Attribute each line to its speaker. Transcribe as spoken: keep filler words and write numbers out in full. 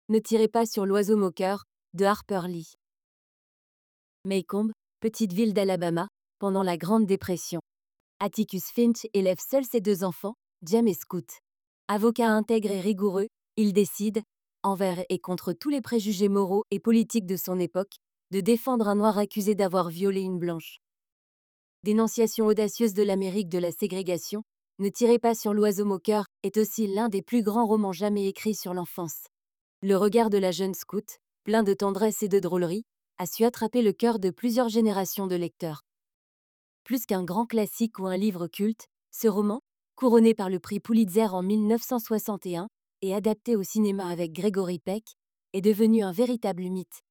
Speaker 1: Ne tirez pas sur l'oiseau moqueur, de Harper Lee. Maycomb, petite ville d'Alabama, pendant la Grande Dépression. Atticus Finch élève seul ses deux enfants, Jem et Scout. Avocat intègre et rigoureux, il décide, envers et contre tous les préjugés moraux et politiques de son époque, de défendre un noir accusé d'avoir violé une blanche. Dénonciation audacieuse de l'Amérique de la ségrégation, Ne tirez pas sur l'oiseau moqueur est aussi l'un des plus grands romans jamais écrits sur l'enfance. Le regard de la jeune scout, plein de tendresse et de drôlerie, a su attraper le cœur de plusieurs générations de lecteurs. Plus qu'un grand classique ou un livre culte, ce roman, couronné par le prix Pulitzer en mille neuf cent soixante et un et adapté au cinéma avec Gregory Peck, est devenu un véritable mythe.